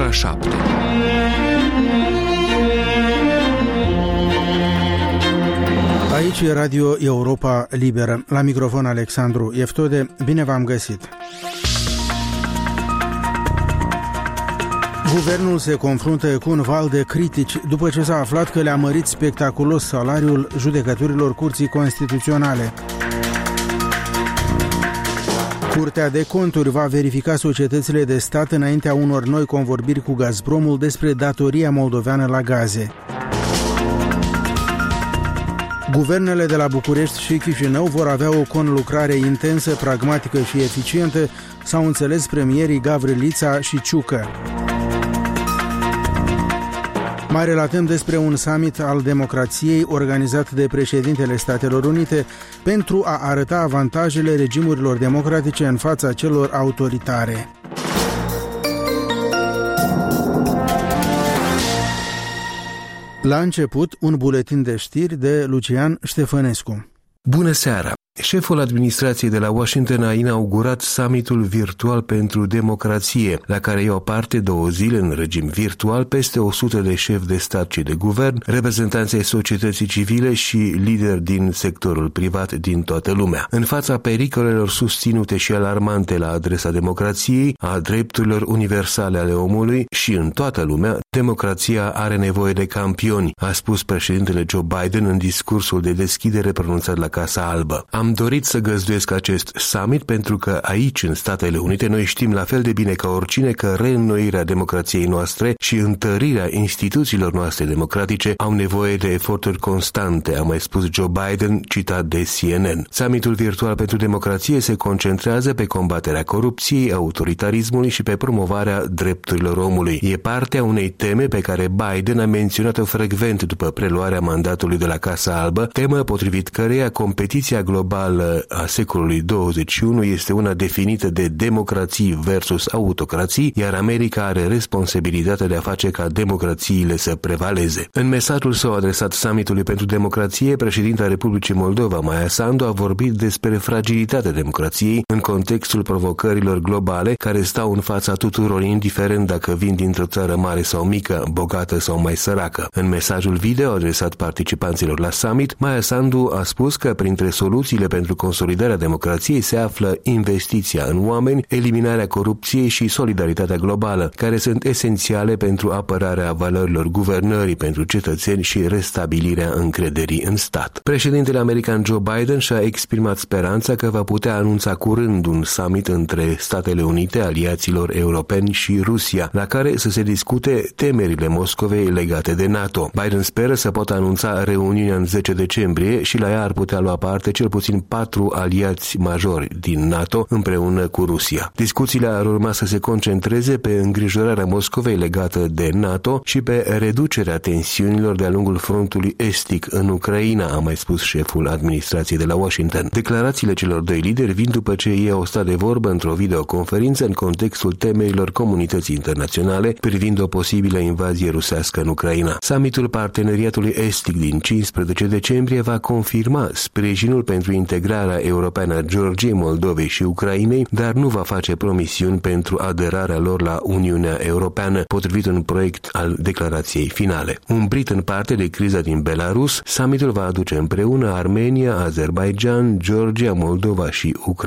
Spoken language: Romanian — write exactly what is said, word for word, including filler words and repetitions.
ora șapte. Aici e Radio Europa Liberă. La microfon Alexandru Eftode. Bine v-am găsit. Guvernul se confruntă cu un val de critici după ce s-a aflat că le-a mărit spectaculos salariul judecătorilor Curții Constituționale. Curtea de Conturi va verifica societățile de stat înaintea unor noi convorbiri cu Gazpromul despre datoria moldoveană la gaze. Guvernele de la București și Chișinău vor avea o conlucrare intensă, pragmatică și eficientă, s-au înțeles premierii Gavrilița și Ciucă. Mai relatăm despre un summit al democrației organizat de președintele Statelor Unite pentru a arăta avantajele regimurilor democratice în fața celor autoritare. La început, un buletin de știri de Lucian Ștefănescu. Bună seara! Șeful administrației de la Washington a inaugurat summitul virtual pentru democrație, la care iau parte două zile în regim virtual peste o sută de șefi de stat și de guvern, reprezentanți ai societății civile și lideri din sectorul privat din toată lumea. În fața pericolelor susținute și alarmante la adresa democrației, a drepturilor universale ale omului și în toată lumea, democrația are nevoie de campioni, a spus președintele Joe Biden în discursul de deschidere pronunțat la Casa Albă. Am dorit să găzduiesc acest summit pentru că aici, în Statele Unite, noi știm la fel de bine ca oricine că reînnoirea democrației noastre și întărirea instituțiilor noastre democratice au nevoie de eforturi constante, a mai spus Joe Biden, citat de C N N. Summitul virtual pentru democrație se concentrează pe combaterea corupției, autoritarismului și pe promovarea drepturilor omului. E partea unei teme pe care Biden a menționat-o frecvent după preluarea mandatului de la Casa Albă, temă potrivit căreia competiția globală a secolului douăzeci și unu este una definită de democrații versus autocrații, iar America are responsabilitatea de a face ca democrațiile să prevaleze. În mesajul său adresat summitului pentru democrație, președinta Republicii Moldova, Maia Sandu, a vorbit despre fragilitatea democrației în contextul provocărilor globale care stau în fața tuturor, indiferent dacă vin dintr-o țară mare sau mică, bogată sau mai săracă. În mesajul video adresat participanților la summit, Maia Sandu a spus că printre soluțiile pentru consolidarea democrației se află investiția în oameni, eliminarea corupției și solidaritatea globală, care sunt esențiale pentru apărarea valorilor guvernării pentru cetățeni și restabilirea încrederii în stat. Președintele american Joe Biden și-a exprimat speranța că va putea anunța curând un summit între Statele Unite, aliaților europeni și Rusia, la care să se discute temerile Moscovei legate de NATO. Biden speră să poată anunța reuniunea în zece decembrie și la ea ar putea lua parte cel puțin patru aliați majori din NATO împreună cu Rusia. Discuțiile ar urma să se concentreze pe îngrijorarea Moscovei legată de NATO și pe reducerea tensiunilor de-a lungul frontului estic în Ucraina, a mai spus șeful administrației de la Washington. Declarațiile celor doi lideri vin după ce ei au stat de vorbă într-o videoconferință în contextul temerilor comunității internaționale privind o posibilă invazie rusească în Ucraina. Summitul Parteneriatului Estic din cincisprezece decembrie va confirma sprijinul pentru integrarea europeană a Georgiei, Moldovei și Ucrainei, dar nu va face promisiuni pentru aderarea lor la Uniunea Europeană, potrivit un proiect al declarației finale. Umbrit în parte de criza din Belarus, summitul va aduce împreună Armenia, Azerbaijan, Georgia, Moldova și Ucraina